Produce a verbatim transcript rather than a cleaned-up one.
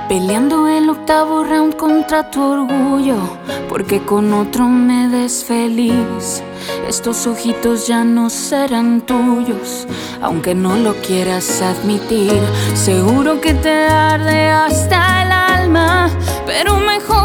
Peleando el octavo round contra tu orgullo, porque con otro me des feliz. Estos ojitos ya no serán tuyos, aunque no lo quieras admitir. Seguro que te arde hasta el alma, pero mejor